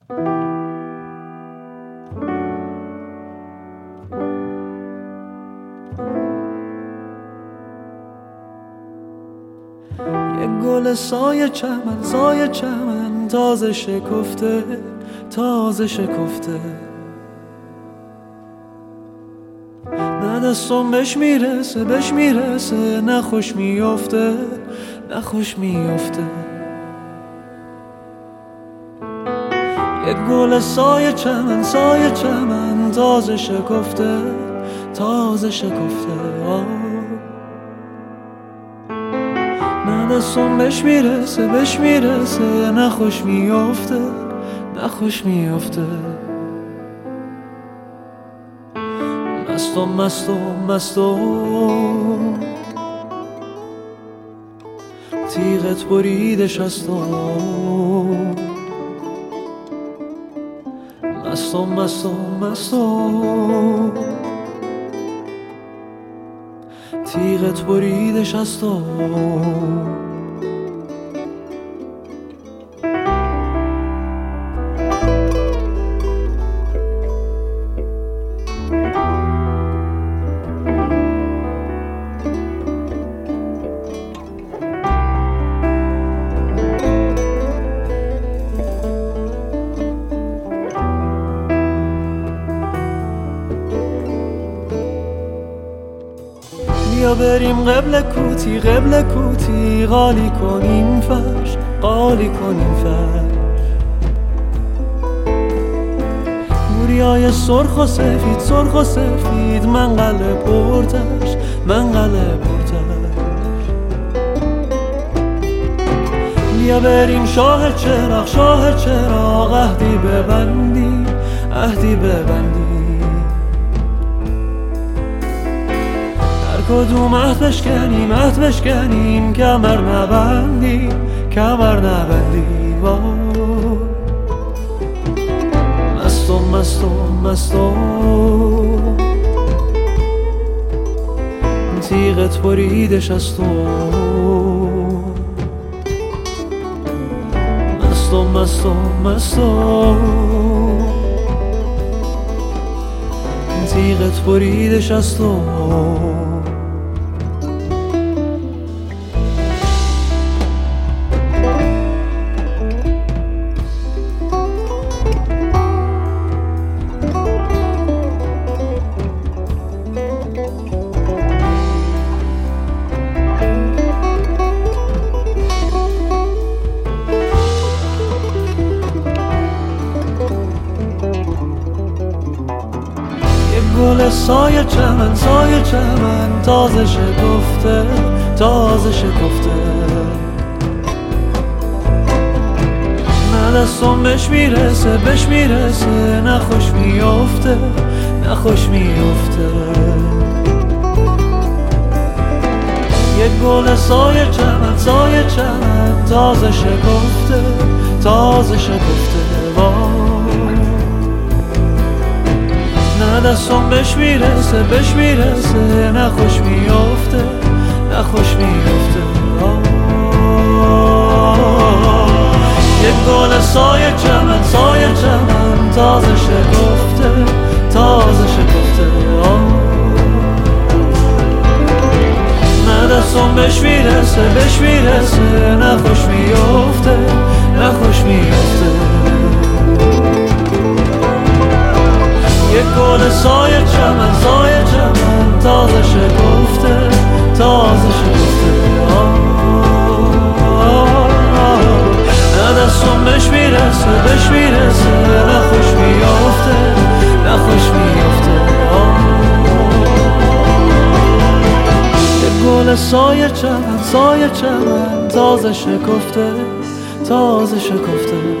یک گل سایه چمن، سایه چمن، تازه شکفته، تازه شکفته. نه دستم بهش میرسه، بهش میرسه، نه خوش میافته، نه خوش میافته. یک گل سایه چمن، سایه چمن، تازه شکفته، تازه شکفته. نه دستم بهش میرسه، بهش میرسه، نه خوش میافته، نه خوش میافته. مستم مستم مستم، تیغت بریده شستم. مستم مستم مستم، تیغت بریده شستم. بیا بریم قبل کوتی، قبل کوتی، قالی کنیم فرش، قالی کنیم فرش. موریای سرخ و سفید، سرخ و سفید، منقل پرتش، منقل پرتش. بیا بریم شاه چراغ، شاه چراغ، عهدی ببندی، عهدی ببندی. کدوم عهد بشکنیم، عهد بشکنیم، کمر نبندیم، کمر نبندیم. مستم مستم مستم، تیغت بریده شستم. مستم مستم مستم، تیغت بریده شستم. گل سایه چمن، سایه چمن، تازه شکفته، تازه شکفته. نه دستم بهش میرسه، بهش میرسه، نه خوش میافته، نه خوش میافته. یک گل سایه چمن، سایه چمن، تازه شکفته، تازه شکفته. نه دستم بهش میرسه، بهش میرسه، نه خوش میافته، نه خوش میافته. یک گل سایه چمن، سایه چمن، تازه شکفته، تازه شکفته. نه دستم بهش میرسه، بهش میرسه، نه خوش میافته، نه خوش میافته. یک گل سایه چمن، سایه چمن، تازه شکفته، تازه شکفته. نه دستم بهش میرسه، بهش میرسه، نه خوش میافته، نه خوش میافته. یک گل سایه چمن، سایه چمن، تازه شکفته، تازه شکفته.